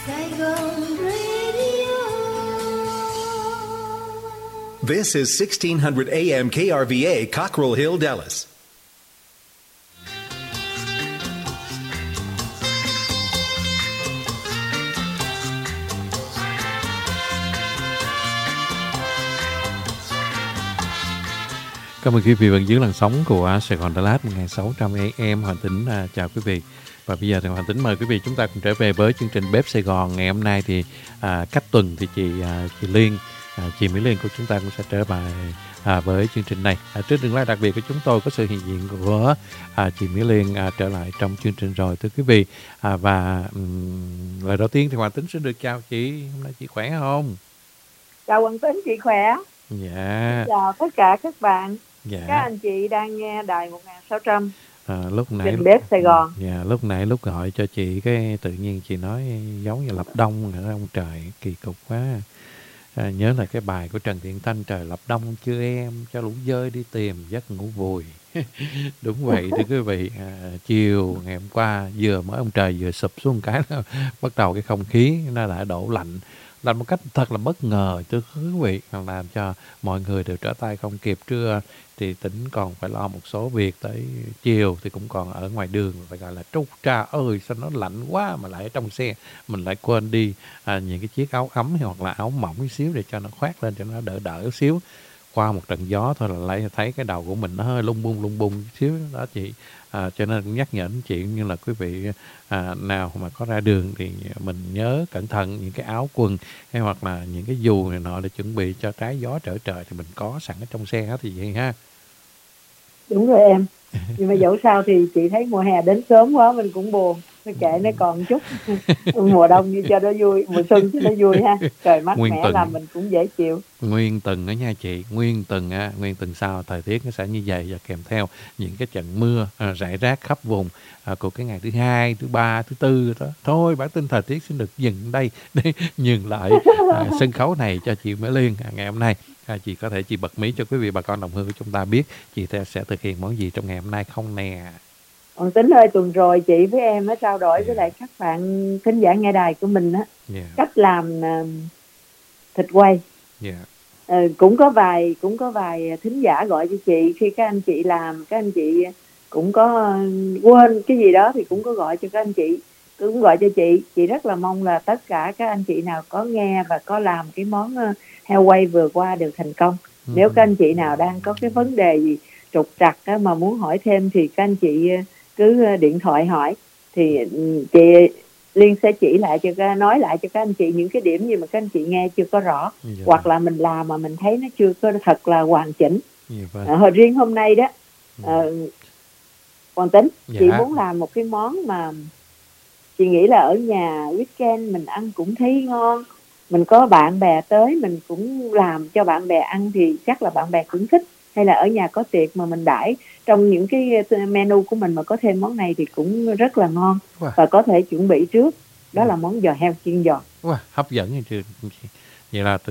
Saigon Radio. This is 1600 AM KRVA, Cockrell Hill, Dallas. Cảm ơn quý vị vẫn giữ làn sóng của Sài Gòn Đà Lạt 1600 AM. Hoàng Tĩnh chào quý vị. Và bây giờ thì Hoàng Tĩnh mời quý vị chúng ta cùng trở về với chương trình Bếp Sài Gòn. Ngày hôm nay thì cách tuần thì chị Liên, chị Mỹ Liên của chúng ta cũng sẽ trở lại với chương trình này. Trước tương lai đặc biệt của chúng tôi có sự hiện diện của chị Mỹ Liên trở lại trong chương trình rồi thưa quý vị. Và lời đầu tiên thì Hoàng Tĩnh sẽ được chào chị. Hôm nay chị khỏe không? Chào Hoàng Tĩnh, chị khỏe. Dạ. Chào tất cả các bạn. Dạ. Các anh chị đang nghe đài 1600. Lúc nãy Bếp Sài Gòn. Dạ, lúc nãy lúc gọi cho chị cái tự nhiên chị nói giống như lập đông nữa, ông trời kỳ cục quá. Nhớ là cái bài của Trần Thiện Thanh, trời lập đông chưa em, cho lũ dơi đi tìm giấc ngủ vùi. Đúng vậy thưa quý vị. Chiều ngày hôm qua vừa mới ông trời vừa sụp xuống một cái đó, bắt đầu cái không khí nó đã đổ lạnh một cách thật là bất ngờ thưa quý vị, làm cho mọi người đều trở tay không kịp. Trưa thì Tĩnh còn phải lo một số việc, tới chiều thì cũng còn ở ngoài đường phải gọi là trút tra ơi sao nó lạnh quá, mà lại ở trong xe mình lại quên đi những cái chiếc áo ấm hoặc là áo mỏng một xíu để cho nó khoác lên cho nó đỡ đỡ xíu. Qua một trận gió thôi là lại thấy cái đầu của mình nó hơi lung bung xíu đó chị. Cho nên cũng nhắc nhở chị như là quý vị nào mà có ra đường thì mình nhớ cẩn thận những cái áo quần hay hoặc là những cái dù này nọ để chuẩn bị cho trái gió trở trời thì mình có sẵn ở trong xe hết thì vậy ha. Đúng rồi em. Nhưng mà dẫu sao thì chị thấy mùa hè đến sớm quá mình cũng buồn. Thôi kệ nó còn một chút. Mùa đông như cho nó vui, mùa xuân cho nó vui ha. Trời mát mẻ là mình cũng dễ chịu. Nguyên tuần đó nha chị, nguyên tuần sau thời tiết nó sẽ như vậy, và kèm theo những cái trận mưa rải rác khắp vùng của cái ngày thứ hai, thứ ba, thứ tư đó. Thôi bản tin thời tiết xin được dừng đây để nhường lại sân khấu này cho chị Mỹ Liên ngày hôm nay. Chị có thể chị bật mí cho quý vị bà con đồng hương của chúng ta biết chị sẽ thực hiện món gì trong ngày hôm nay không nè? Còn Tính ơi, tuần rồi chị với em đã trao đổi với lại các bạn thính giả nghe đài của mình á, cách làm thịt quay. Cũng có vài thính giả gọi cho chị khi các anh chị làm, các anh chị cũng có quên cái gì đó thì cũng có gọi cho các anh chị, cũng gọi cho chị rất là mong là tất cả các anh chị nào có nghe và có làm cái món heo quay vừa qua đều thành công. Nếu các anh chị nào đang có cái vấn đề gì trục trặc mà muốn hỏi thêm thì các anh chị cứ điện thoại hỏi thì chị Liên sẽ chỉ lại nói lại cho các anh chị những cái điểm gì mà các anh chị nghe chưa có rõ, hoặc là mình làm mà mình thấy nó chưa có thật là hoàn chỉnh. Hồi riêng hôm nay đó còn Tính chị muốn làm một cái món mà chị nghĩ là ở nhà weekend mình ăn cũng thấy ngon, mình có bạn bè tới mình cũng làm cho bạn bè ăn thì chắc là bạn bè cũng thích, hay là ở nhà có tiệc mà mình đãi trong những cái menu của mình mà có thêm món này thì cũng rất là ngon. Và có thể chuẩn bị trước, đó là món giò heo chiên giòn. Hấp dẫn như chưa? Vậy là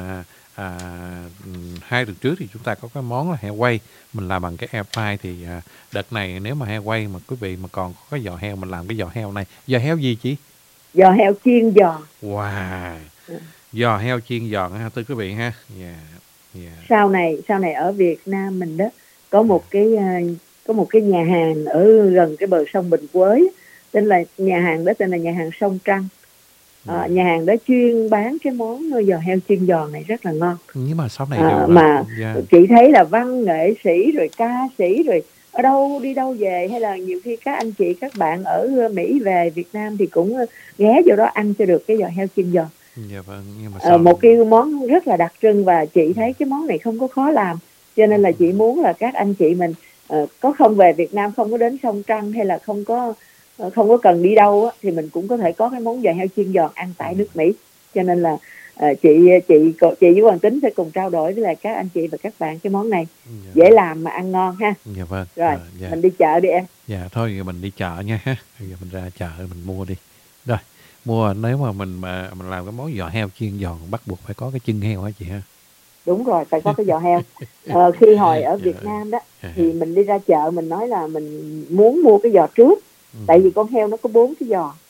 hai tuần trước thì chúng ta có cái món là heo quay mình làm bằng cái air fry, thì đợt này nếu mà heo quay mà quý vị mà còn có cái giò heo, mình làm cái giò heo này. Giò heo gì chị? Giò heo chiên giòn. Giò heo chiên giòn ha thưa quý vị ha. Sau này ở Việt Nam mình đó có một cái nhà hàng ở gần cái bờ sông Bình Quế, nhà hàng đó tên là nhà hàng Sông Trăng. Nhà hàng đó chuyên bán cái món giò heo chiên giòn này rất là ngon. Nhưng mà sau này chị thấy là văn nghệ sĩ rồi ca sĩ rồi ở đâu đi đâu về, hay là nhiều khi các anh chị các bạn ở Mỹ về Việt Nam thì cũng ghé vô đó ăn cho được cái giò heo chiên giòn. Nhưng mà một cái món rất là đặc trưng, và chị thấy cái món này không có khó làm, cho nên là chị muốn là các anh chị mình có không về Việt Nam, không có đến Sông Trăng hay là không có cần đi đâu á, thì mình cũng có thể có cái món giò heo chiên giòn ăn tại nước Mỹ. Cho nên là chị với Hoàng Tính sẽ cùng trao đổi với lại các anh chị và các bạn cái món này. Dễ làm mà ăn ngon ha. Rồi mình đi chợ đi em. Thôi mình đi chợ nha ha. Bây giờ mình ra chợ mình mua đi. Rồi mua, nếu mà mình làm cái món giò heo chiên giòn bắt buộc phải có cái chân heo hả chị ha? Đúng rồi, phải có cái giò heo. Khi hồi ở Việt Nam đó thì mình đi ra chợ mình nói là mình muốn mua cái giò trước, tại vì con heo nó có 4 cái giò.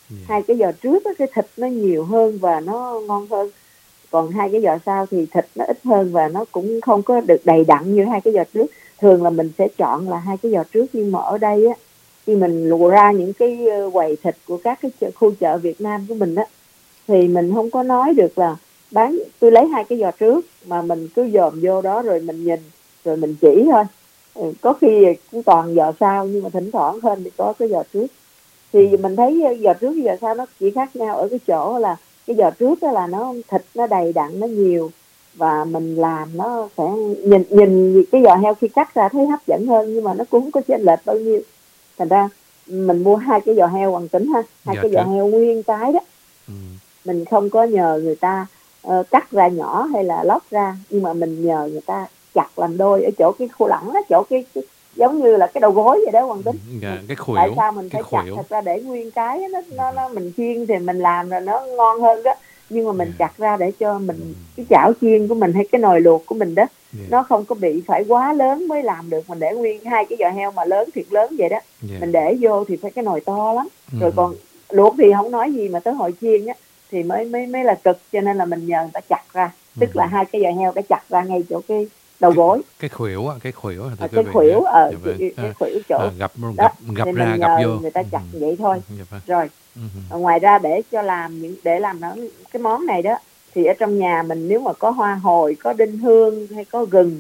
2 cái giò trước á, cái thịt nó nhiều hơn và nó ngon hơn, còn 2 cái giò sau thì thịt nó ít hơn và nó cũng không có được đầy đặn như 2 cái giò trước. Thường là mình sẽ chọn là 2 cái giò trước, nhưng mà ở đây á, khi mình lùa ra những cái quầy thịt của các cái khu chợ Việt Nam của mình á, thì mình không có nói được là bán tôi lấy 2 cái giò trước, mà mình cứ dòm vô đó rồi mình nhìn rồi mình chỉ thôi. Có khi cũng toàn giò sau, nhưng mà thỉnh thoảng hơn thì có cái giò trước. Thì mình thấy giò trước với giò sau nó chỉ khác nhau ở cái chỗ là cái giò trước đó là nó thịt nó đầy đặn, nó nhiều, và mình làm nó sẽ nhìn cái giò heo khi cắt ra thấy hấp dẫn hơn, nhưng mà nó cũng không có chênh lệch bao nhiêu. Thành ra mình mua 2 cái giò heo Hoàng Tính ha, 2 cái giò heo nguyên cái đó. Mình không có nhờ người ta cắt ra nhỏ hay là lóc ra, nhưng mà mình nhờ người ta chặt làm đôi ở chỗ cái khô lẳng đó, chỗ cái giống như là cái đầu gối vậy đó Hoàng Tính. Cái khuỷu. Tại sao mình phải chặt thật ra để nguyên cái nó mình chiên thì mình làm rồi nó ngon hơn đó, nhưng mà mình chặt ra để cho mình cái chảo chiên của mình hay cái nồi luộc của mình đó nó không có bị phải quá lớn mới làm được. Mình để nguyên 2 cái giò heo mà lớn thiệt lớn vậy đó, mình để vô thì phải cái nồi to lắm. Rồi còn luộc thì không nói gì, mà tới hồi chiên á thì mới là cực, cho nên là mình nhờ người ta chặt ra. Tức là 2 cái giò heo đã chặt ra ngay chỗ cái đầu gối, cái khuỷu cái khuỷu ở cái khuỷu chỗ gặp thì ra mình gặp nhờ vô người ta chặt vậy thôi. Rồi ngoài ra để làm cái món này đó, thì ở trong nhà mình nếu mà có hoa hồi, có đinh hương hay có gừng,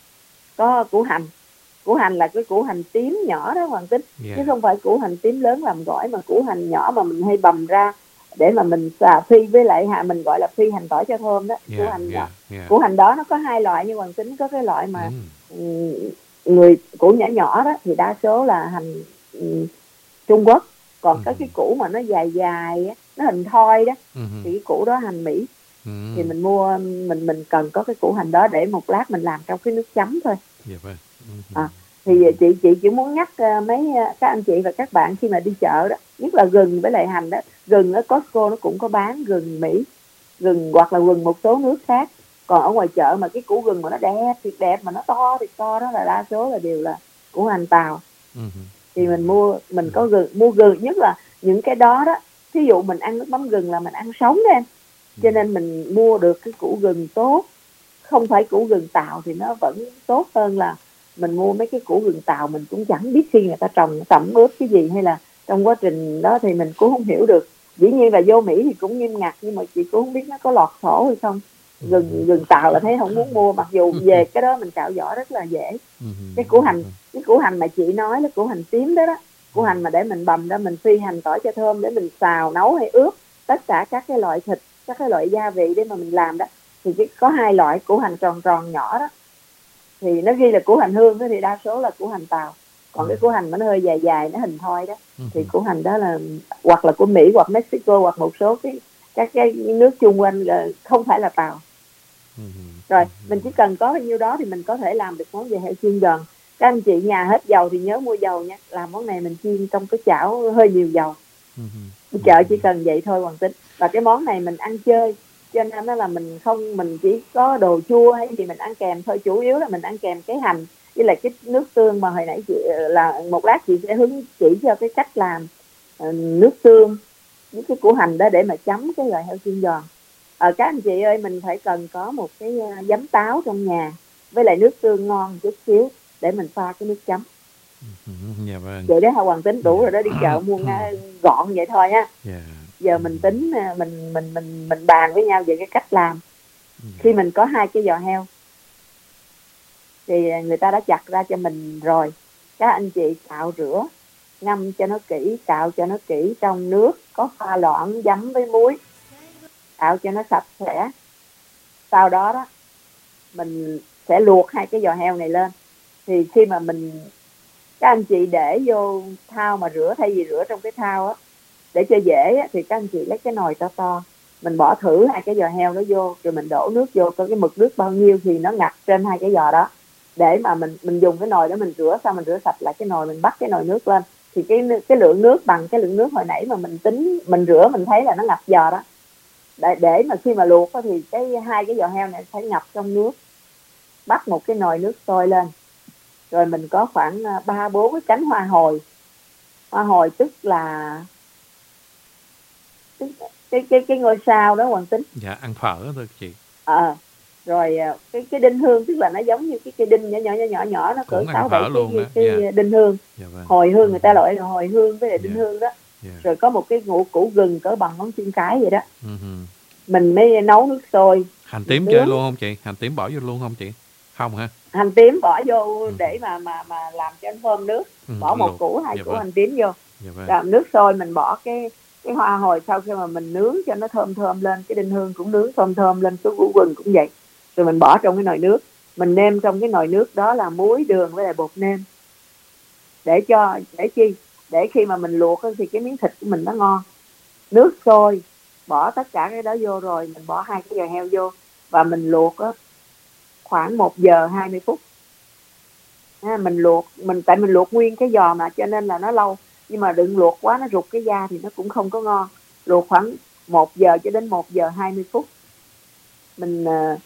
có củ hành là cái củ hành tím nhỏ đó Hoàng Tính, chứ không phải củ hành tím lớn làm gỏi, mà củ hành nhỏ mà mình hay bầm ra để mà mình xà phi với lại mình gọi là phi hành tỏi cho thơm đó. Củ hành nhỏ. Củ hành đó nó có 2 loại như Hoàng Tính, có cái loại mà người củ nhỏ nhỏ đó thì đa số là hành Trung Quốc, còn có cái củ mà nó dài dài nó hình thoi đó thì cái củ đó hành Mỹ. Thì mình mua mình cần có cái củ hành đó để một lát mình làm trong cái nước chấm thôi. Thì chị chỉ muốn nhắc mấy các anh chị và các bạn khi mà đi chợ đó, nhất là gừng với lại hành đó. Gừng ở Costco nó cũng có bán gừng Mỹ, gừng hoặc là gừng một số nước khác. Còn ở ngoài chợ mà cái củ gừng mà nó đẹp thiệt đẹp mà nó to thì to đó là đa số là đều là củ hành tàu. Thì mình có mua gừng, nhất là những cái đó đó. Ví dụ mình ăn nước mắm gừng là mình ăn sống đó em, cho nên mình mua được cái củ gừng tốt, không phải củ gừng tàu thì nó vẫn tốt hơn là mình mua mấy cái củ gừng tàu. Mình cũng chẳng biết khi người ta trồng tẩm ướp cái gì, hay là trong quá trình đó thì mình cũng không hiểu được. Dĩ nhiên là vô Mỹ thì cũng nghiêm ngặt, nhưng mà chị cũng không biết nó có lọt sổ hay không. Gừng tàu là thấy không muốn mua, mặc dù về cái đó mình cạo vỏ rất là dễ. Cái củ hành mà chị nói là củ hành tím đó đó, củ hành mà để mình bầm ra mình phi hành tỏi cho thơm để mình xào nấu hay ướp tất cả các cái loại thịt, các cái loại gia vị để mà mình làm đó. Thì có 2 loại củ hành tròn tròn nhỏ đó, thì nó ghi là củ hành hương đó, thì đa số là củ hành tàu. Còn cái củ hành mà nó hơi dài dài nó hình thoi đó thì củ hành đó là hoặc là của Mỹ hoặc Mexico hoặc một số các cái nước chung quanh không phải là tàu. Rồi mình chỉ cần có bao nhiêu đó thì mình có thể làm được món về heo chiên giòn. Các anh chị nhà hết dầu thì nhớ mua dầu nha, làm món này mình chiên trong cái chảo hơi nhiều dầu. Đi chợ chỉ cần vậy thôi Hoàng Tính. Và cái món này mình ăn chơi, cho nên là mình chỉ có đồ chua hay gì mình ăn kèm thôi. Chủ yếu là mình ăn kèm cái hành với lại cái nước tương mà hồi nãy chị là một lát chị sẽ hướng chỉ cho cái cách làm nước tương với cái củ hành đó để mà chấm cái loại heo chiên giòn. Các anh chị ơi, mình phải cần có một cái giấm táo trong nhà với lại nước tương ngon chút xíu để mình pha cái nước chấm. Vậy đó hả Hoàng Tính? Đủ rồi đó, đi chợ mua gọn vậy thôi ha. Giờ mình tính mình bàn với nhau về cái cách làm. Khi mình có 2 cái giò heo thì người ta đã chặt ra cho mình rồi. Các anh chị cạo rửa, ngâm cho nó kỹ, cạo cho nó kỹ trong nước có pha loãng giấm với muối, cạo cho nó sạch sẽ. Sau đó đó mình sẽ luộc 2 cái giò heo này lên. Thì khi mà các anh chị để vô thau mà rửa, thay vì rửa trong cái thau á để cho dễ á, thì các anh chị lấy cái nồi to to, mình bỏ thử 2 cái giò heo đó vô, rồi mình đổ nước vô, coi cái mực nước bao nhiêu thì nó ngập trên 2 cái giò đó, để mà mình dùng cái nồi đó mình rửa, xong mình rửa sạch lại cái nồi, mình bắt cái nồi nước lên thì cái lượng nước bằng cái lượng nước hồi nãy mà mình tính mình rửa, mình thấy là nó ngập giò đó. Để mà khi mà luộc đó, thì 2 cái giò heo này phải ngập trong nước. Bắt một cái nồi nước sôi lên, rồi mình có khoảng 3-4 cái cánh hoa hồi. Hoa hồi tức là cái ngôi sao đó Hoàng Tính. Dạ, ăn phở thôi chị. Rồi cái đinh hương, tức là nó giống như cái đinh nhỏ nó cỡ 6-7 cái đinh hương. Hồi hương người ta gọi là hồi hương với lại đinh hương đó. Rồi có một cái củ gừng cỡ bằng ngón chân cái vậy đó. Mình mới nấu nước sôi. Hành tím chơi luôn không chị? Hành tím bỏ vô luôn không chị? Không hả? Hành tím bỏ vô để mà làm cho nó thơm nước. Bỏ một củ 2 củ hành tím vô. Rồi nước sôi mình bỏ cái hoa hồi, sau khi mà mình nướng cho nó thơm lên, cái đinh hương cũng nướng thơm lên, cái củ gừng cũng vậy. Rồi mình bỏ trong cái nồi nước, mình nêm trong cái nồi nước đó là muối, đường với lại bột nêm. Để khi mà mình luộc thì cái miếng thịt của mình nó ngon. Nước sôi, bỏ tất cả cái đó vô rồi mình bỏ 2 cái giò heo vô và mình luộc khoảng 1 giờ 20 phút. Tại mình luộc nguyên cái giò mà, cho nên là nó lâu, nhưng mà đừng luộc quá nó rụt cái da thì nó cũng không có ngon. Luộc khoảng 1 giờ cho đến 1 giờ 20 phút. Mình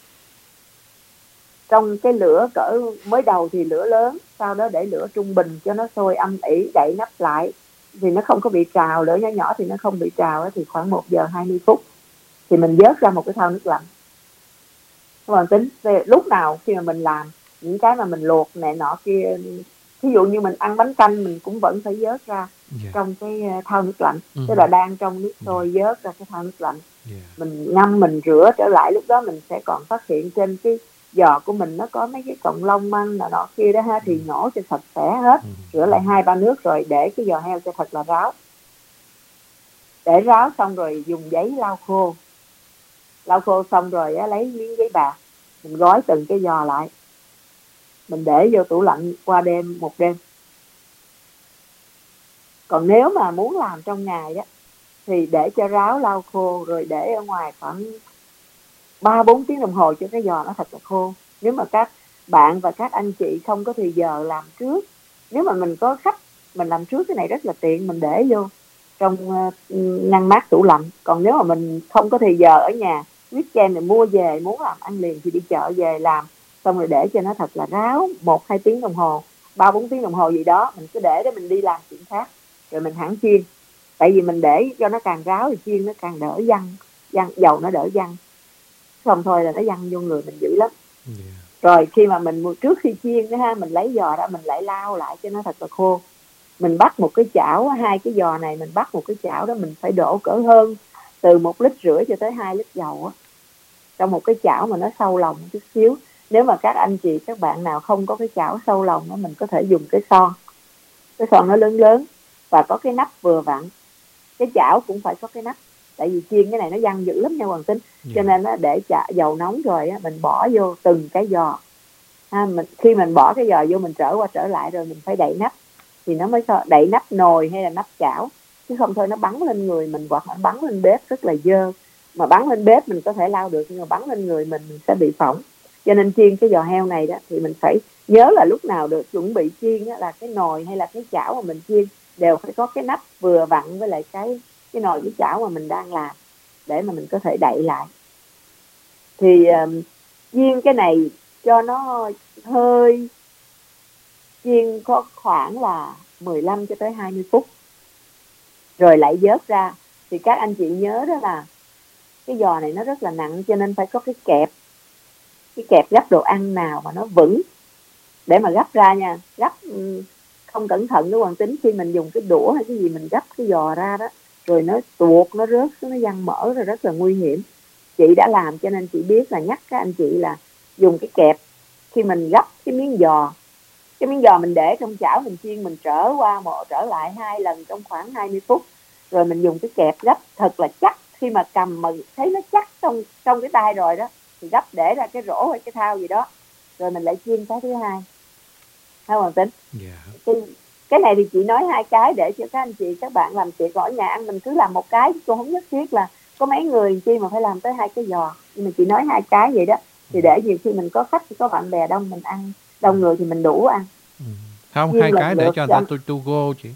trong cái lửa mới đầu thì lửa lớn, sau đó để lửa trung bình cho nó sôi âm ỉ, đậy nắp lại thì nó không có bị trào, lửa nhỏ thì nó không bị trào. Thì khoảng 1 giờ 20 phút thì mình vớt ra một cái thau nước lạnh. Các bạn tính lúc nào khi mà mình làm những cái mà mình luộc này nọ kia, ví dụ như mình ăn bánh canh mình cũng vẫn phải vớt ra trong cái thau nước lạnh. Tức là đang trong nước sôi vớt ra cái thau nước lạnh. Mình ngâm, mình rửa trở lại, lúc đó mình sẽ còn phát hiện trên cái giò của mình nó có mấy cái cọng lông măng nọ kia đó ha, thì nhổ cho sạch sẽ hết. Rửa lại 2-3 nước rồi để cái giò heo cho thật là ráo. Để ráo xong rồi dùng giấy lau khô. Lau khô xong rồi lấy miếng giấy bạc mình gói từng cái giò lại, mình để vô tủ lạnh qua một đêm. Còn nếu mà muốn làm trong ngày đó thì để cho ráo lau khô rồi để ở ngoài khoảng 3-4 tiếng đồng hồ cho cái giò nó thật là khô. Nếu mà các bạn và các anh chị không có thời giờ làm trước, nếu mà mình có khách mình làm trước cái này rất là tiện, mình để vô trong ngăn mát tủ lạnh. Còn nếu mà mình không có thời giờ ở nhà, weekend thì mua về muốn làm ăn liền thì đi chợ về làm, xong rồi để cho nó thật là ráo 1-2 tiếng đồng hồ, 3-4 tiếng đồng hồ gì đó, mình cứ để mình đi làm chuyện khác rồi mình hẳn chiên. Tại vì mình để cho nó càng ráo thì chiên nó càng đỡ văng, dầu nó đỡ văng, không thôi là nó văng vô người mình dữ lắm. Rồi khi mà trước khi chiên đó ha, mình lấy giò ra mình lại lau lại cho nó thật là khô. Mình bắt một cái chảo, 2 cái giò này mình bắt một cái chảo đó, mình phải đổ cỡ hơn từ 1,5 lít cho tới 2 lít dầu á, trong một cái chảo mà nó sâu lòng chút xíu. Nếu mà các anh chị các bạn nào không có cái chảo sâu lòng đó, mình có thể dùng cái son nó lớn và có cái nắp vừa vặn. Cái chảo cũng phải có cái nắp, tại vì chiên cái này nó văng dữ lắm nha Hoàng Tính. Cho nên nó để dầu nóng rồi á, mình bỏ vô từng cái giò ha. Khi mình bỏ cái giò vô mình trở qua trở lại rồi mình phải đậy nắp thì nó mới đậy nắp nồi hay là nắp chảo, chứ không thôi nó bắn lên người mình hoặc nó bắn lên bếp rất là dơ. Mà bắn lên bếp mình có thể lau được, nhưng mà bắn lên người mình sẽ bị phỏng. Cho nên chiên cái giò heo này đó thì mình phải nhớ là lúc nào được chuẩn bị chiên đó, là cái nồi hay là cái chảo mà mình chiên đều phải có cái nắp vừa vặn với lại cái nồi cái chảo mà mình đang làm, để mà mình có thể đậy lại. Thì chiên cái này cho nó hơi chiên có khoảng là 15 cho tới 20 phút rồi lại vớt ra. Thì các anh chị nhớ đó là cái giò này nó rất là nặng, cho nên phải có cái kẹp gắp đồ ăn nào mà nó vững để mà gắp ra nha. Gắp không cẩn thận đó Hoàng Tính, khi mình dùng cái đũa hay cái gì mình gắp cái giò ra đó rồi nó tuột, nó rớt xuống, nó văng mỡ rồi rất là nguy hiểm. Chị đã làm cho nên chị biết, là nhắc các anh chị là dùng cái kẹp khi mình gắp cái miếng giò mình để trong chảo mình chiên, mình trở lại 2 lần trong khoảng 20 phút rồi mình dùng cái kẹp gắp thật là chắc. Khi mà cầm mà thấy nó chắc trong cái tay rồi đó thì gắp để ra cái rổ hay cái thau gì đó rồi mình lại chiên cái thứ hai. Thấy Hoàng Tính? Cái này thì chị nói 2 cái để cho các anh chị các bạn làm tiệc ở nhà ăn, mình cứ làm một cái, cô không nhất thiết là có mấy người chi mà phải làm tới 2 cái giò. Nhưng mà chị nói 2 cái vậy đó, thì để nhiều khi mình có khách có bạn bè đông, mình ăn đông người thì mình đủ ăn. Không, chiên 2 cái để cho người ta to go chị.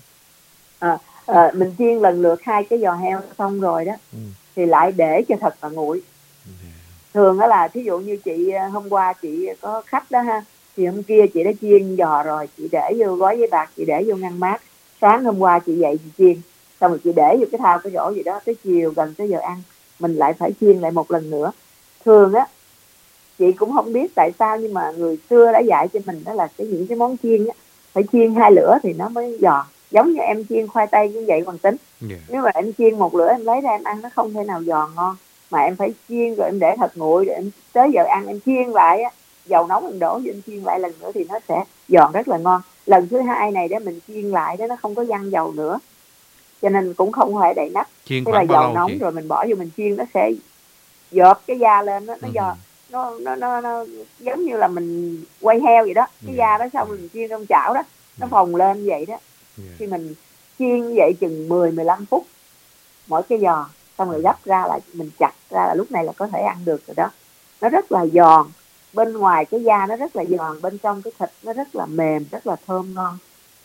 Mình chiên lần lượt 2 cái giò heo xong rồi đó thì lại để cho thật là nguội. Thường đó là thí dụ như chị hôm qua chị có khách đó ha, thì hôm kia chị đã chiên giò rồi, chị để vô gói giấy bạc, chị để vô ngăn mát. Sáng hôm qua chị dậy chị chiên, xong rồi chị để vô cái thau cái rổ gì đó, tới chiều gần tới giờ ăn mình lại phải chiên lại một lần nữa. Thường á chị cũng không biết tại sao nhưng mà người xưa đã dạy cho mình đó là những cái món chiên á phải chiên 2 lửa thì nó mới giòn. Giống như em chiên khoai tây cũng vậy Hoàng Tính. Nếu mà em chiên 1 lửa em lấy ra em ăn nó không thể nào giòn ngon, mà em phải chiên rồi em để thật nguội, rồi em tới giờ ăn em chiên lại á, dầu nóng em đổ vô em chiên lại lần nữa thì nó sẽ giòn rất là ngon. Lần thứ 2 này để mình chiên lại đó nó không có văng dầu nữa, cho nên cũng không phải đậy nắp. Thế là dầu nóng chị? Rồi mình bỏ vô mình chiên nó sẽ dợp cái da lên đó, nó giòn. Nó giống như là mình quay heo vậy đó, cái da đó xong mình chiên trong chảo đó nó phồng lên vậy đó. Khi mình chiên như vậy chừng 10-15 phút mỗi cái giò, xong rồi gấp ra lại mình chặt ra là lúc này là có thể ăn được rồi đó. Nó rất là giòn, bên ngoài cái da nó rất là giòn, bên trong cái thịt nó rất là mềm, rất là thơm ngon.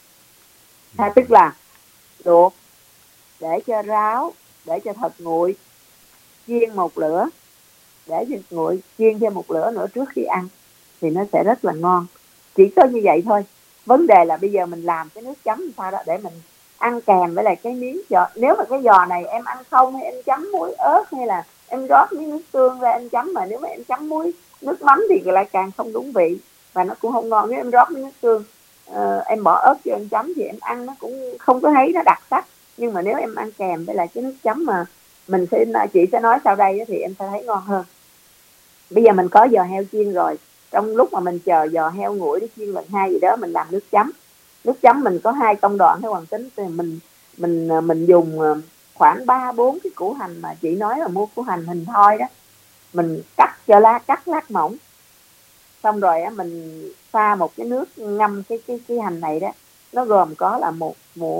Tức là luộc để cho ráo, để cho thật nguội, chiên 1 lửa, để cho nguội, chiên thêm 1 lửa nữa trước khi ăn thì nó sẽ rất là ngon. Chỉ có như vậy thôi. Vấn đề là bây giờ mình làm cái nước chấm sao đó để mình ăn kèm với lại cái miếng giò. Nếu mà cái giò này em ăn không hay em chấm muối ớt hay là em rót miếng nước tương ra em chấm, mà nếu mà em chấm muối nước mắm thì lại càng không đúng vị và nó cũng không ngon. Nếu em rót miếng nước tương em bỏ ớt cho em chấm thì em ăn nó cũng không có thấy nó đặc sắc. Nhưng mà nếu em ăn kèm với lại cái nước chấm mà chị sẽ nói sau đây thì em sẽ thấy ngon hơn. Bây giờ mình có giò heo chiên rồi, trong lúc mà mình chờ giò heo nguội để chiên lần 2 gì đó mình làm nước chấm. Nước chấm mình có 2 công đoạn theo Hoàng Tính. Thì mình dùng khoảng 3-4 cái củ hành mà chị nói là mua củ hành hình thoi đó, mình cắt lát mỏng, xong rồi á mình pha một cái nước ngâm cái hành này đó. Nó gồm có là một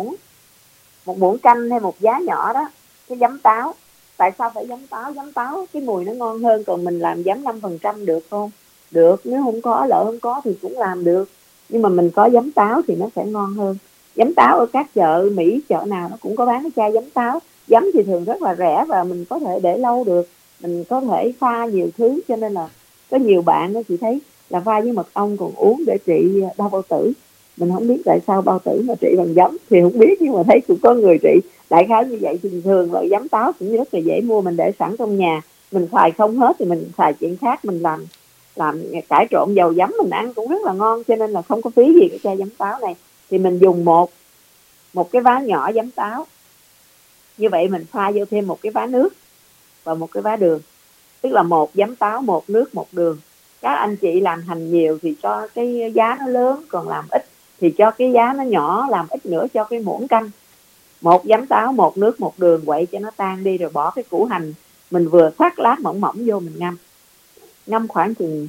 muỗng canh hay 1 giá nhỏ đó cái giấm táo. Tại sao phải giấm táo? Giấm táo cái mùi nó ngon hơn. Còn mình làm giấm 5% được không? Được, nếu không có thì cũng làm được, nhưng mà mình có giấm táo thì nó sẽ ngon hơn. Giấm táo ở các chợ Mỹ, chợ nào nó cũng có bán cái chai giấm táo. Giấm thì thường rất là rẻ và mình có thể để lâu được, mình có thể pha nhiều thứ, cho nên là có nhiều bạn đó chị thấy là pha với mật ong còn uống để trị đau bao tử. Mình không biết tại sao bao tử mà trị bằng giấm thì không biết, nhưng mà thấy cũng có người trị đại khái như vậy. Thì thường là giấm táo cũng rất là dễ mua, mình để sẵn trong nhà, mình xài không hết thì mình xài chuyện khác, mình làm cải trộn dầu giấm mình ăn cũng rất là ngon, cho nên là không có phí gì cái chai giấm táo này. Thì mình dùng một cái vá nhỏ giấm táo như vậy, mình pha vô thêm 1 cái vá nước và 1 cái vá đường, tức là 1 giấm táo, 1 nước, 1 đường. Các anh chị làm hành nhiều thì cho cái giá nó lớn, còn làm ít thì cho cái giá nó nhỏ, làm ít nữa cho cái muỗng canh. 1 giấm táo, 1 nước, 1 đường, quậy cho nó tan đi rồi bỏ cái củ hành mình vừa thắt lát mỏng vô mình ngâm khoảng chừng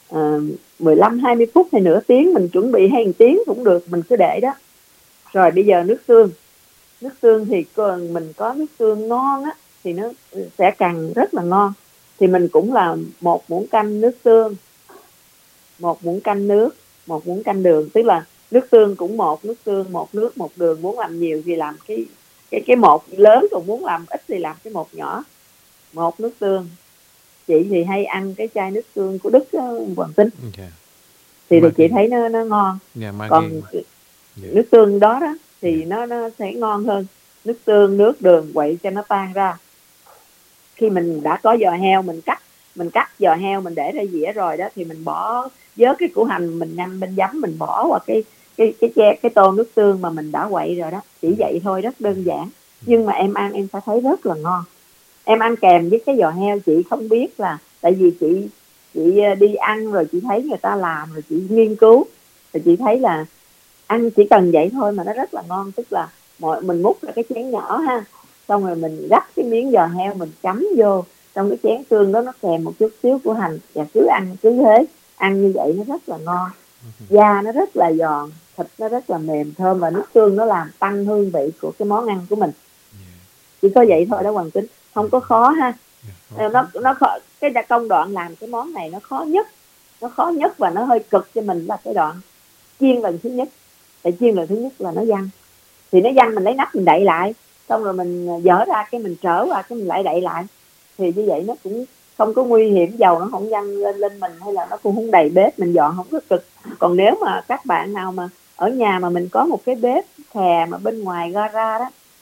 15-20 phút hay nửa tiếng, mình chuẩn bị hay 1 tiếng cũng được, mình cứ để đó. Rồi bây giờ nước tương thì mình có nước tương ngon á thì nó sẽ càng rất là ngon. Thì mình cũng là 1 muỗng canh nước tương, 1 muỗng canh nước, 1 muỗng canh đường, tức là nước tương cũng 1 nước tương, 1 nước, 1 đường. Muốn làm nhiều thì làm cái 1 lớn, còn muốn làm ít thì làm cái 1 nhỏ. 1 nước tương. Chị thì hay ăn cái chai nước tương của Đức Hoàng Tính. Thì chị thấy nó ngon. Còn nước tương đó thì nó sẽ ngon hơn. Nước tương, nước đường quậy cho nó tan ra. Khi mình đã có giò heo, mình cắt giò heo mình để ra dĩa rồi đó, thì mình bỏ vớt cái củ hành mình ngâm bên giấm, mình bỏ vào cái tô nước tương mà mình đã quậy rồi đó. Chỉ vậy thôi, rất đơn giản, nhưng mà em ăn em sẽ thấy rất là ngon. Em ăn kèm với cái giò heo, chị không biết là tại vì chị đi ăn rồi chị thấy người ta làm rồi chị nghiên cứu, rồi chị thấy là ăn chỉ cần vậy thôi mà nó rất là ngon. Tức là mình múc ra cái chén nhỏ ha, xong rồi mình gắp cái miếng giò heo mình chấm vô trong cái chén tương đó, nó kèm một chút xíu của hành, và cứ thế ăn như vậy nó rất là ngon. Da nó rất là giòn, thịt nó rất là mềm thơm, và nước tương nó làm tăng hương vị của cái món ăn của mình. Chỉ có vậy thôi đó Hoàng Tính, không có khó ha. Nó khó, cái công đoạn làm cái món này nó khó nhất và nó hơi cực cho mình là cái đoạn chiên lần thứ nhất. Tại chiên lần thứ nhất là nó văng, thì nó văng mình lấy nắp mình đậy lại, xong rồi mình dỡ ra cái mình trở qua cái mình lại đậy lại, thì như vậy nó cũng không có nguy hiểm, dầu nó không văng lên mình, hay là nó cũng không đầy bếp, mình dọn không có cực. Còn nếu mà các bạn nào mà ở nhà mà mình có một cái bếp khè mà bên ngoài gara đó,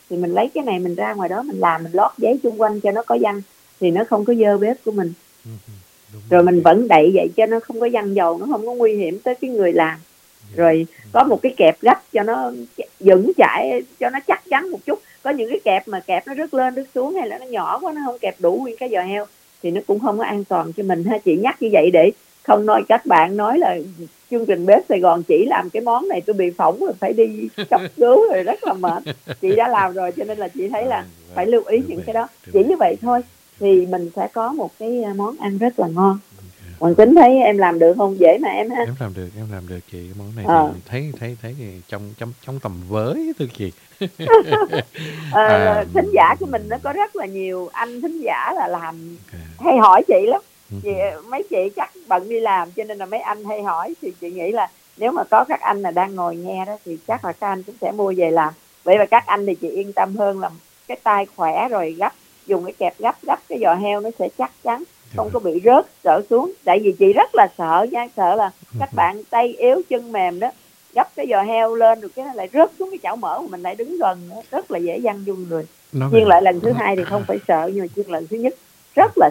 thì mình lấy cái này mình ra ngoài đó mình làm, mình lót giấy xung quanh cho nó có văng thì nó không có dơ bếp của mình. Rồi mình vẫn đậy vậy cho nó không có văng dầu, nó không có nguy hiểm tới cái người làm. Rồi có một cái kẹp gấp cho nó vững chãi, cho nó chắc chắn một chút. Có những cái kẹp mà kẹp nó rớt lên rớt xuống hay là nó nhỏ quá, nó không kẹp đủ nguyên cái giò heo thì nó cũng không có an toàn cho mình ha. Chị nhắc như vậy để không nói các bạn nói là chương trình Bếp Sài Gòn chỉ làm cái món này tôi bị phỏng rồi phải đi cấp cứu rồi rất là mệt. Chị đã làm rồi cho nên là chị thấy là phải lưu ý những cái đó. Chỉ như vậy thôi thì mình sẽ có một cái món ăn rất là ngon. Hoàng Tính thấy em làm được không? Dễ mà em ha. Em làm được chị. Món này thì thấy trong tầm với thôi chị. Thính giả của mình nó có rất là nhiều anh thính giả là làm hay hỏi chị lắm. Mấy chị chắc bận đi làm cho nên là mấy anh hay hỏi, thì chị nghĩ là nếu mà có các anh là đang ngồi nghe đó thì chắc là các anh cũng sẽ mua về làm. Vậy mà các anh thì chị yên tâm hơn là cái tay khỏe rồi dùng cái kẹp gấp cái giò heo nó sẽ chắc chắn, không có bị rớt trở xuống. Tại vì chị rất là sợ nha, sợ là các bạn tay yếu chân mềm đó gấp cái giò heo lên rồi cái nó lại rớt xuống cái chảo mỡ mà mình lại đứng gần đó, rất là dễ văng vô người. Chiên lại lần thứ hai thì không phải sợ, nhưng mà chiên lần thứ nhất rất là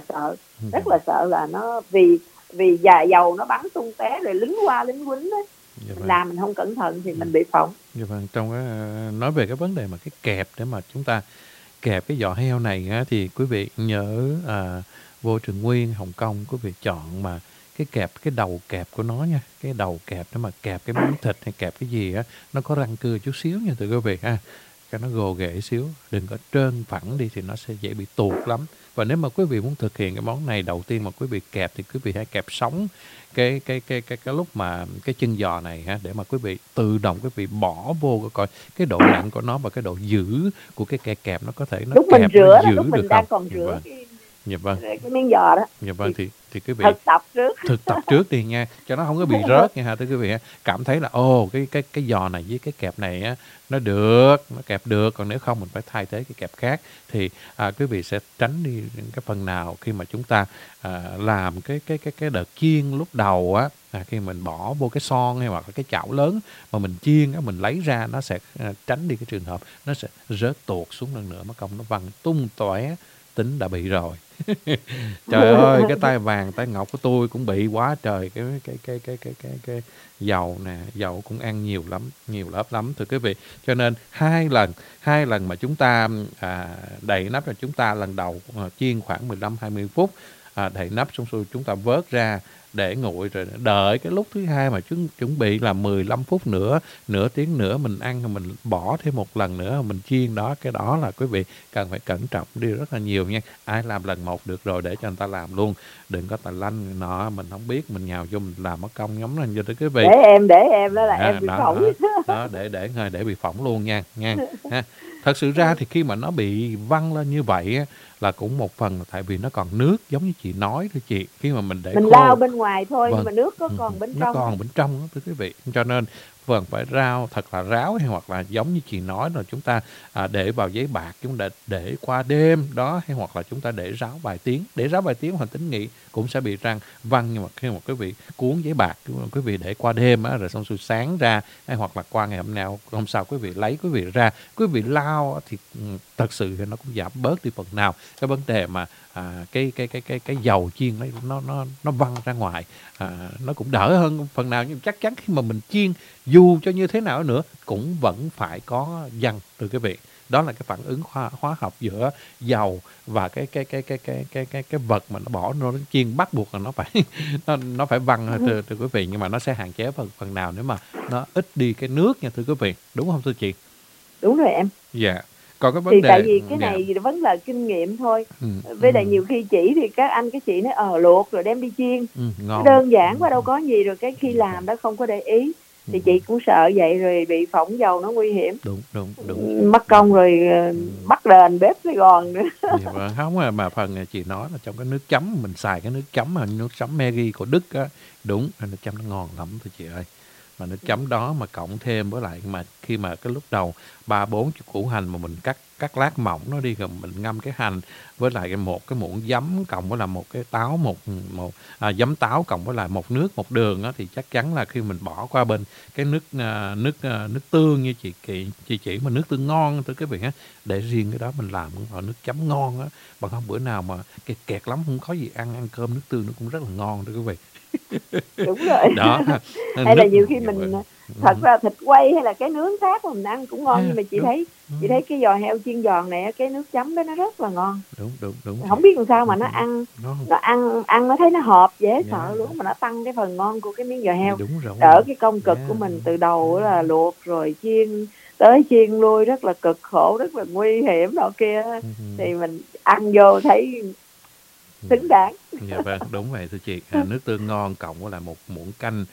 sợ là nó vì dầu nó bắn tung té rồi lính qua lính quýnh đó. Làm mình không cẩn thận thì mình bị phỏng. Dạ vâng, trong cái nói về cái vấn đề mà cái kẹp để mà chúng ta kẹp cái giò heo này á, thì quý vị nhớ vô Trường Nguyên, Hồng Kông quý vị chọn mà cái đầu kẹp của nó nha, cái đầu kẹp để mà kẹp cái miếng thịt hay kẹp cái gì á, nó có răng cưa chút xíu nha thưa quý vị ha. Cho nó gồ ghề xíu, đừng có trơn phẳng đi thì nó sẽ dễ bị tuột lắm. Và nếu mà quý vị muốn thực hiện cái món này, đầu tiên mà quý vị kẹp thì quý vị hãy kẹp sống cái lúc mà cái chân giò này ha, để mà quý vị tự động quý vị bỏ vô coi cái độ nặng của nó và cái độ giữ của cái cây kẹp nó có thể nó lúc kẹp mình rửa nó giữ lúc được mình không? đang còn rửa Dạ vâng. cái miếng giò đó. Dạ vâng, thì quý vị thực tập trước đi nha, cho nó không có bị rớt nha ha thưa quý vị ha. Cảm thấy là cái giò này với cái kẹp này á nó kẹp được, còn nếu không mình phải thay thế cái kẹp khác thì quý vị sẽ tránh đi cái phần nào khi mà chúng ta làm cái đợt chiên lúc đầu á, khi mình bỏ vô cái son hay hoặc là cái chảo lớn mà mình chiên á, mình lấy ra nó sẽ tránh đi cái trường hợp nó sẽ rớt tuột xuống lần nữa, mất công nó văng tung tóe, Tính đã bị rồi. Trời ơi, cái tay vàng tay ngọc của tôi cũng bị quá trời. Cái dầu nè, dầu cũng ăn nhiều lớp lắm thưa quý vị. Cho nên hai lần mà chúng ta đậy nắp, là chúng ta lần đầu chiên khoảng 15-20 phút, đậy nắp xong rồi chúng ta vớt ra để nguội, rồi đợi cái lúc thứ hai mà chuẩn bị là 15 phút nữa, nửa tiếng nữa mình ăn, mình bỏ thêm một lần nữa mình chiên đó. Cái đó là quý vị cần phải cẩn trọng đi rất là nhiều nha. Ai làm lần một được rồi để cho người ta làm luôn, đừng có tà lanh nọ mình không biết mình nhào vô mình làm mất công nhóm lên cho tới quý vị. Để em đó là em bị phỏng đó để bị phỏng luôn nha ha. Thật sự ra thì khi mà nó bị văng lên như vậy á, là cũng một phần là tại vì nó còn nước, giống như chị nói thôi chị. Khi mà mình để mình khô, lao bên ngoài thôi, nhưng mà nước có còn bên trong. Nó còn bên trong đó thưa quý vị. Cho nên phần phải rau thật là ráo, hay hoặc là giống như chị nói là chúng ta để vào giấy bạc, chúng ta để qua đêm đó, hay hoặc là chúng ta để ráo vài tiếng. Để ráo vài tiếng Hoàng Tính nghĩ cũng sẽ bị răng văng, nhưng mà khi mà quý vị cuốn giấy bạc, quý vị để qua đêm á, rồi xong rồi sáng ra, hay hoặc là qua ngày hôm sau quý vị lấy, quý vị ra, quý vị lao thì thật sự thì nó cũng giảm bớt đi phần nào cái vấn đề mà cái dầu chiên nó văng ra ngoài, nó cũng đỡ hơn phần nào. Nhưng chắc chắn khi mà mình chiên dù cho như thế nào nữa cũng vẫn phải có văng thưa quý vị. Đó là cái phản ứng hóa học giữa dầu và cái vật mà nó bỏ nó chiên, bắt buộc là nó phải văng thưa quý vị. Nhưng mà nó sẽ hạn chế phần nào nếu mà nó ít đi cái nước nha thưa quý vị, đúng không thưa chị? Đúng rồi em. Dạ. Còn cái vấn đề tại vì cái này vẫn là kinh nghiệm thôi. Với lại nhiều khi chỉ thì các chị nói luộc rồi đem đi chiên, ngon. Đơn giản quá đâu có gì, rồi cái khi làm đó không có để ý thì chị cũng sợ vậy, rồi bị phỏng dầu nó nguy hiểm. Đúng. Mất công rồi bắt đền Bếp Sài Gòn nữa. Dạ, không mà phần chị nói là trong cái nước chấm mình xài cái nước chấm mà nước chấm Maggi của Đức á, đúng, nước chấm nó ngon lắm thôi chị ơi. Mà nước chấm đó mà cộng thêm với lại mà khi mà cái lúc đầu 3-4 củ hành mà mình cắt lát mỏng nó đi, rồi mình ngâm cái hành với lại một cái muỗng giấm cộng với là một cái táo, giấm táo cộng với lại một nước một đường á, thì chắc chắn là khi mình bỏ qua bên cái nước tương như chị chỉ mà nước tương ngon tới cái việc á, để riêng cái đó mình làm nước chấm ngon á, bằng không bữa nào mà kẹt lắm không có gì ăn cơm nước tương nó cũng rất là ngon đó quý vị. Đúng rồi. Đó. Hay là nhiều khi mình thật ra thịt quay hay là cái nướng khác mà mình ăn cũng ngon, nhưng mà chị thấy cái giò heo chiên giòn này, cái nước chấm đó nó rất là ngon. Đúng. Không biết làm sao mà nó ăn nó thấy nó hợp dễ sợ luôn, mà nó tăng cái phần ngon của cái miếng giò heo. Đúng rồi. Đỡ cái công cực của mình từ đầu là luộc rồi chiên tới chiên lui rất là cực khổ, rất là nguy hiểm đó kia, thì mình ăn vô thấy xứng đáng. Dạ vâng, đúng vậy thưa chị. Nước tương ngon cộng với lại một muỗng canh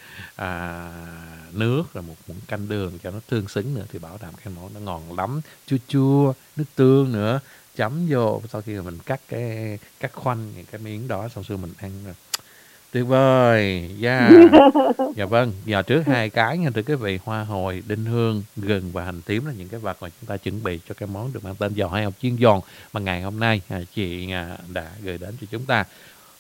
nước, rồi một muỗng canh đường cho nó tương xứng nữa thì bảo đảm cái món nó ngon lắm. Chua nước tương nữa, chấm vô sau khi mà mình cắt khoanh cái miếng đó, sau khi mình ăn tuyệt vời. Dạ vâng, giờ trước 2 cái nha thưa quý vị, hoa hồi, đinh hương, gừng và hành tím là những cái vật mà chúng ta chuẩn bị cho cái món được mang tên giò heo chiên giòn mà ngày hôm nay chị đã gửi đến cho chúng ta.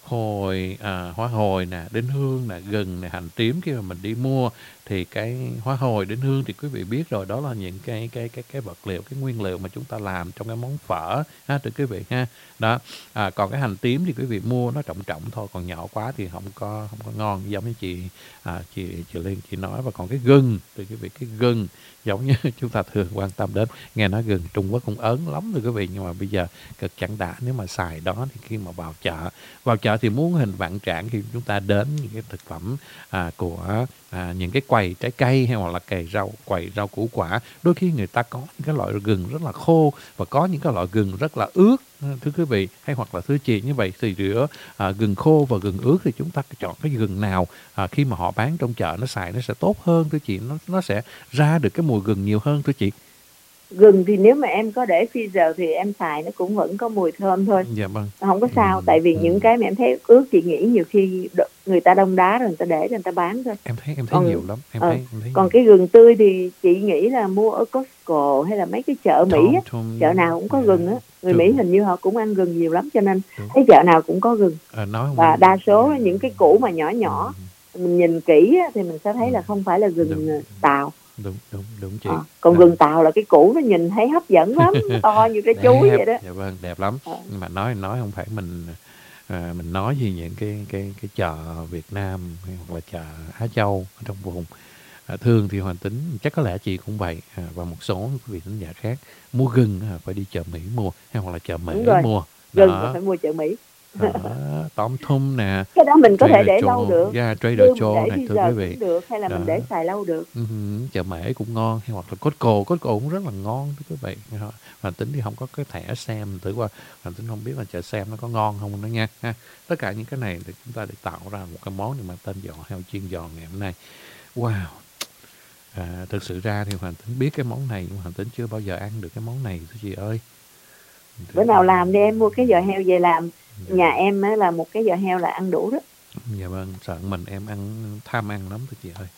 Hoa hồi nè, đinh hương nè, gừng nè, hành tím, khi mà mình đi mua thì cái hoa hồi, đinh hương thì quý vị biết rồi, đó là những cái vật liệu, cái nguyên liệu mà chúng ta làm trong cái món phở ha thưa quý vị ha. Đó. Còn cái hành tím thì quý vị mua nó trọng thôi, còn nhỏ quá thì không có ngon, giống như chị Liên chị nói. Và còn cái gừng thì quý vị, cái gừng giống như chúng ta thường quan tâm đến, nghe nói gừng Trung Quốc cũng ớn lắm thưa quý vị, nhưng mà bây giờ cực chẳng đã nếu mà xài đó thì khi mà vào chợ thì muốn hình vạn trạng khi chúng ta đến những cái thực phẩm của những cái quầy trái cây hay hoặc là quầy rau củ quả, đôi khi người ta có những cái loại gừng rất là khô và có những cái loại gừng rất là ướt thưa quý vị, hay hoặc là thưa chị. Như vậy thì giữa gừng khô và gừng ướt thì chúng ta chọn cái gừng nào khi mà họ bán trong chợ nó xài nó sẽ tốt hơn thưa chị, nó sẽ ra được cái mùi gừng nhiều hơn thưa chị. Gừng thì nếu mà em có để freezer thì em xài nó cũng vẫn có mùi thơm thôi. Dạ vâng. Không có sao, tại vì những cái mà em thấy ướt chị nghĩ nhiều khi người ta đông đá rồi người ta để cho người ta bán thôi. Em thấy nhiều lắm. Em thấy còn cái gừng tươi thì chị nghĩ là mua ở Costco hay là mấy cái chợ Mỹ á, chợ nào cũng có gừng á. Người Mỹ hình như họ cũng ăn gừng nhiều lắm, cho nên thấy chợ nào cũng có gừng. Và đa số những cái củ mà nhỏ mình nhìn kỹ á, thì mình sẽ thấy là không phải là gừng tàu. Đúng chị. Còn gừng tàu là cái củ nó nhìn thấy hấp dẫn lắm, to như cái chuối vậy đó. Dạ vâng, đẹp lắm. Nhưng mà nói không phải mình nói gì những cái chợ Việt Nam hay hoặc là chợ Á Châu ở trong vùng. Thường thì Hoàng Tính chắc có lẽ chị cũng vậy, và một số quý vị khán giả khác mua gừng phải đi chợ Mỹ mua hay hoặc là chợ Mỹ mua. Gừng phải mua chợ Mỹ. Tóm thum nè, cái đó mình có thể để lâu được. Trader Joe này thưa quý vị, được, hay là mình để xài lâu được. Chợ Mễ cũng ngon, hay hoặc là Costco cũng rất là ngon thưa quý vị. Hoàng Tính thì không có cái thẻ Sam, thử qua Hoàng Tính không biết là chợ Sam nó có ngon không nữa nha ha. Tất cả những cái này thì chúng ta để tạo ra một cái món mà tên giò heo chiên giòn ngày hôm nay. Wow. Thực sự ra thì Hoàng Tính biết cái món này, nhưng Hoàng Tính chưa bao giờ ăn được cái món này thưa chị ơi. Bữa nào làm đi, em mua cái giò heo về làm. Nhà em á là một cái giò heo là ăn đủ đó. Dạ vâng, sợ mình em tham ăn lắm thưa chị ơi.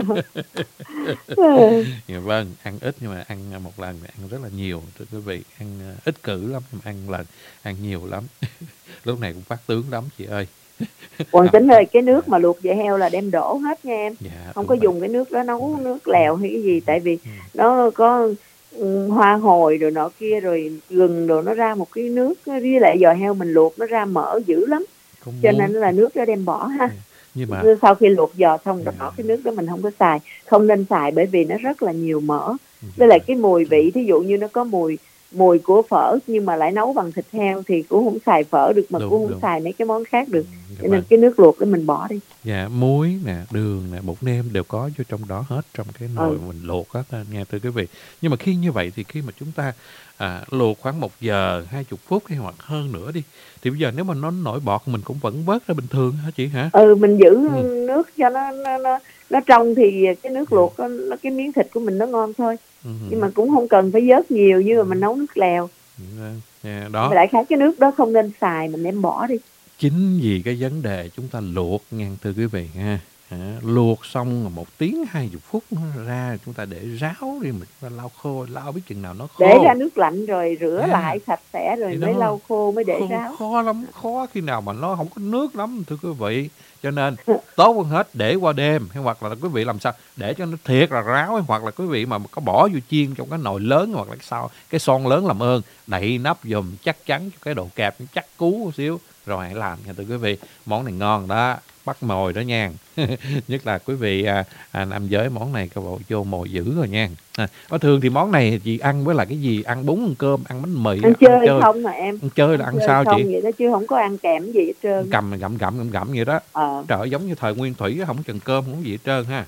Dạ vâng, ăn ít nhưng mà ăn một lần thì ăn rất là nhiều thưa quý vị, ăn ít cử lắm nhưng mà ăn lần ăn nhiều lắm. Lúc này cũng phát tướng lắm chị ơi. Hoàng Tính ơi, cái nước mà luộc giò heo là đem đổ hết nha em. Dạ, không có dùng cái nước đó nấu nước lèo hay cái gì, tại vì nó có hoa hồi rồi nọ kia rồi gừng rồi, nó ra một cái nước, với lại giò heo mình luộc nó ra mỡ dữ lắm, cho nên là nước đó đem bỏ ha. Nhưng mà sau khi luộc giò xong bỏ cái nước đó mình không có xài, không nên xài, bởi vì nó rất là nhiều mỡ. Với lại cái mùi vị, thí dụ như nó có mùi của phở nhưng mà lại nấu bằng thịt heo thì cũng không xài phở được, mà cũng không xài mấy cái món khác được. Cho nên cái nước luộc đó mình bỏ đi. Dạ, muối nè, đường nè, bột nêm đều có vô trong đó hết, trong cái nồi mình luộc hết nha thưa quý vị. Nhưng mà khi như vậy thì khi mà chúng ta luộc khoảng 1 giờ 20 phút hay hoặc hơn nữa đi, thì bây giờ nếu mà nó nổi bọt mình cũng vẫn vớt ra bình thường hả chị hả? Mình giữ nước cho nó trong thì cái nước luộc nó cái miếng thịt của mình nó ngon thôi. Nhưng mà cũng không cần phải vớt nhiều như mà mình nấu nước lèo. Đó. Đại khái cái nước đó không nên xài, mình đem bỏ đi. Chính vì cái vấn đề chúng ta luộc nha thưa quý vị ha. luộc xong 1 tiếng 20 phút nó ra, chúng ta để ráo đi, mình chúng ta lau khô, lau biết chừng nào nó khô. Để ra nước lạnh rồi rửa lại sạch sẽ rồi mới lau khô mới để ráo. Khó lắm, khó khi nào mà nó không có nước lắm thưa quý vị. Cho nên tốt hơn hết để qua đêm, hay hoặc là quý vị làm sao để cho nó thiệt là ráo, hay hoặc là quý vị mà có bỏ vô chiên trong cái nồi lớn hoặc là cái son lớn làm ơn, đậy nắp dùm chắc chắn cho cái độ kẹp chắc cú một xíu rồi hãy làm nha thưa quý vị. Món này ngon đó, bắt mồi đó nha. Nhất là quý vị nam giới, món này các bộ vô mồi dữ rồi nha. Thường thì món này chị ăn với là cái gì? Ăn bún, ăn cơm, ăn bánh mì? Ăn chơi không mà em? Ăn chơi là ăn sao chị? Vậy đó chứ không có ăn kèm gì hết trơn. Cầm gặm vậy đó. Trời ơi, giống như thời nguyên thủy, không chừng cơm không gì hết trơn ha.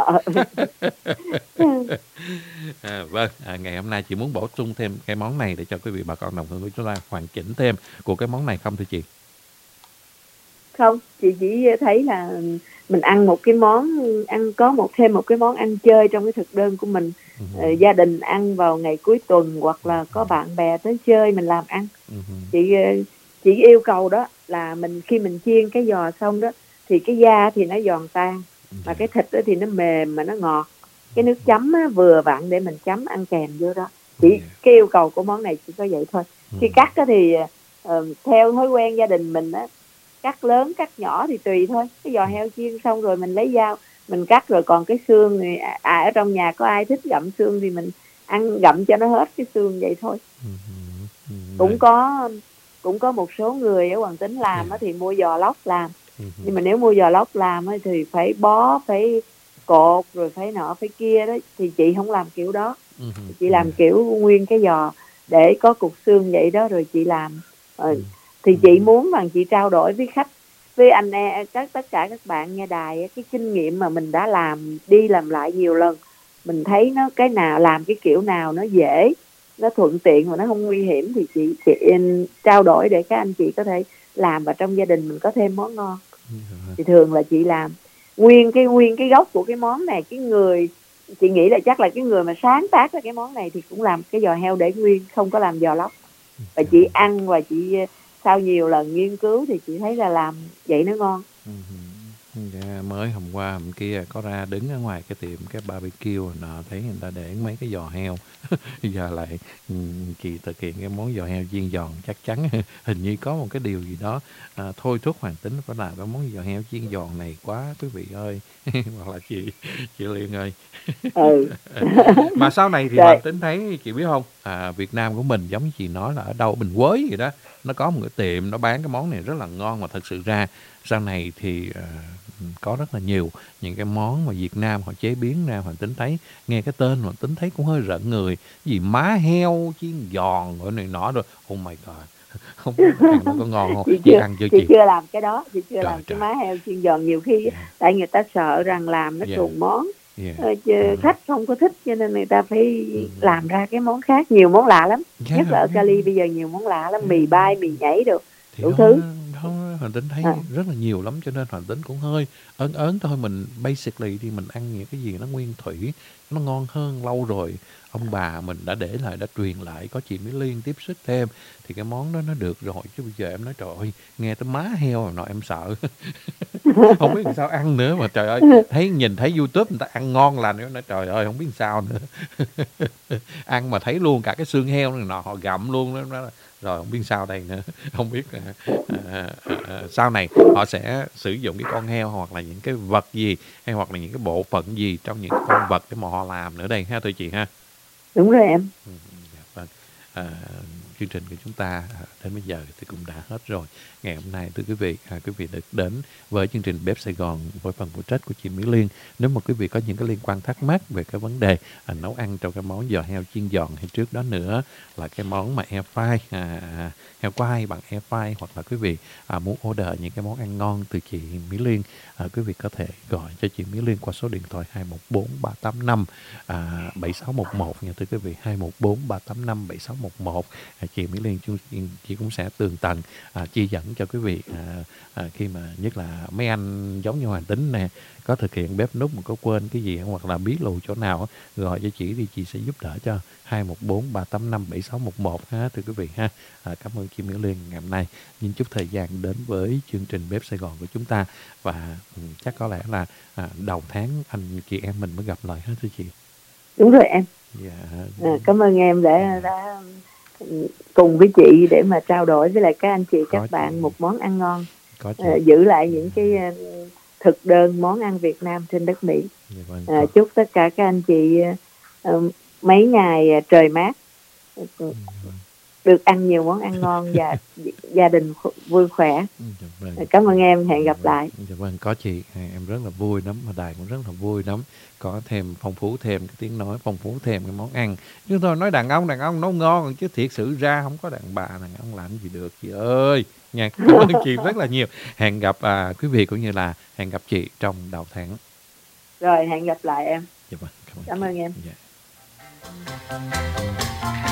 Vâng, ngày hôm nay chị muốn bổ sung thêm cái món này để cho quý vị bà con đồng hương của chúng ta hoàn chỉnh thêm của cái món này không thưa chị? Không, chị chỉ thấy là mình ăn một cái món, có thêm một cái món ăn chơi trong cái thực đơn của mình. Gia đình ăn vào ngày cuối tuần hoặc là có bạn bè tới chơi mình làm ăn. Chị yêu cầu đó là khi mình chiên cái giò xong đó thì cái da thì nó giòn tan, mà cái thịt đó thì nó mềm mà nó ngọt. Cái nước chấm á, vừa vặn để mình chấm ăn kèm vô đó. Cái yêu cầu của món này chỉ có vậy thôi. Khi cắt đó thì theo thói quen gia đình mình á, cắt lớn cắt nhỏ thì tùy thôi. Cái giò heo chiên xong rồi mình lấy dao mình cắt, rồi còn cái xương thì ở trong nhà có ai thích gặm xương thì mình ăn gặm cho nó hết cái xương vậy thôi. Cũng có một số người ở Hoàng Tín làm thì mua giò lóc làm. Nhưng mà nếu mua giò lóc làm thì phải bó, phải cột, rồi phải nọ phải kia đó, thì chị không làm kiểu đó. Chị làm kiểu nguyên cái giò để có cục xương vậy đó, rồi chị làm. Thì chị muốn rằng chị trao đổi với khách, với anh em, tất cả các bạn nghe đài, cái kinh nghiệm mà mình đã làm đi làm lại nhiều lần, mình thấy nó cái nào làm cái kiểu nào nó dễ, nó thuận tiện và nó không nguy hiểm thì chị trao đổi để các anh chị có thể làm và trong gia đình mình có thêm món ngon. Thì thường là chị làm nguyên cái gốc của cái món này. Cái người chị nghĩ là chắc là cái người mà sáng tác ra cái món này thì cũng làm cái giò heo để nguyên, không có làm giò lóc. Và chị ăn và chị sau nhiều lần nghiên cứu thì chị thấy là làm vậy nó ngon. Mới hôm qua hôm kia có ra đứng ở ngoài cái tiệm cái barbecue nọ, thấy người ta để mấy cái giò heo. Giờ lại chị thực hiện cái món giò heo chiên giòn, chắc chắn hình như có một cái điều gì đó thôi thúc Hoàng Tín phải làm cái món giò heo chiên giòn này quá quý vị ơi. Hoặc là chị Liên ơi. Mà sau này thì Hoàng Tín thấy chị biết không, Việt Nam của mình giống như chị nói là ở đâu Bình Quới vậy đó, nó có một cái tiệm nó bán cái món này rất là ngon. Mà thật sự ra sau này thì có rất là nhiều những cái món mà Việt Nam họ chế biến ra. Hoàng Tín thấy nghe cái tên Hoàng Tín thấy cũng hơi rợn người, gì má heo chiên giòn rồi này nọ rồi. Oh my god, không biết ăn nó có ngon không? Chị ăn chưa chị? Chị chưa làm cái đó, chị chưa làm cái má heo chiên giòn. Nhiều khi tại người ta sợ rằng làm nó trùng món, khách không có thích, cho nên người ta phải làm ra cái món khác. Nhiều món lạ lắm, nhất là ở Cali bây giờ nhiều món lạ lắm, mì bay, mì nhảy được đủ thứ. Hoàng Tín thấy rất là nhiều lắm, cho nên Hoàng Tín cũng hơi ớn thôi. Mình basically thì mình ăn những cái gì nó nguyên thủy, nó ngon hơn. Lâu rồi ông bà mình đã để lại, đã truyền lại, có chị Mỹ Liên tiếp sức thêm thì cái món đó nó được rồi. Chứ bây giờ em nói trời ơi, nghe tới má heo rồi nọ em sợ. Không biết làm sao ăn nữa, mà trời ơi nhìn thấy YouTube người ta ăn ngon lành, nó nói trời ơi không biết làm sao nữa. Ăn mà thấy luôn cả cái xương heo này nọ, họ gặm luôn đó. Rồi không biết sao đây nữa. Không biết sau này họ sẽ sử dụng cái con heo hoặc là những cái vật gì, hay hoặc là những cái bộ phận gì trong những con vật để mà họ làm nữa đây ha thưa chị ha. Đúng rồi em. Vâng. Chương trình của chúng ta đến bây giờ thì cũng đã hết rồi. Ngày hôm nay thưa quý vị được đến với chương trình Bếp Sài Gòn với phần phụ trách của chị Mỹ Liên. Nếu mà quý vị có những cái liên quan thắc mắc về cái vấn đề nấu ăn trong cái món giò heo chiên giòn, hay trước đó nữa là cái món mà air fry, heo quay bằng air fry, hoặc là quý vị muốn order những cái món ăn ngon từ chị Mỹ Liên, quý vị có thể gọi cho chị Mỹ Liên qua số điện thoại 214 385 7611 nha thưa quý vị, 214 385 7611. chị Mỹ Liên chị cũng sẽ tường tận chỉ dẫn cho quý vị khi mà nhất là mấy anh giống như Hoàng Tính nè, có thực hiện bếp núc mà có quên cái gì hoặc là bí lù chỗ nào gọi cho chị thì chị sẽ giúp đỡ cho. 214-385-7611 ha thưa quý vị ha. Cảm ơn chị Mỹ Liên ngày hôm nay nhìn chút thời gian đến với chương trình Bếp Sài Gòn của chúng ta, và chắc có lẽ là đầu tháng anh chị em mình mới gặp lại hết thưa chị. Đúng rồi em. Cảm ơn em đã cùng với chị để mà trao đổi với lại các anh chị các bạn một món ăn ngon, giữ lại những cái thực đơn món ăn Việt Nam trên đất Mỹ. Chúc tất cả các anh chị mấy ngày trời mát được ăn nhiều món ăn ngon và gia đình vui khỏe. Cảm ơn em, hẹn gặp lại. Dạ vâng, có chị, em rất là vui lắm, mà Đài cũng rất là vui lắm, có thêm phong phú thêm cái tiếng nói, phong phú thêm cái món ăn. Chúng tôi nói đàn ông nấu ngon, chứ thiệt sự ra không có đàn bà đàn ông làm gì được chị ơi nha. Cảm ơn chị rất là nhiều. Hẹn gặp quý vị cũng như là hẹn gặp chị trong đầu tháng. Rồi, hẹn gặp lại em. Dạ vâng, cảm ơn em. Dạ.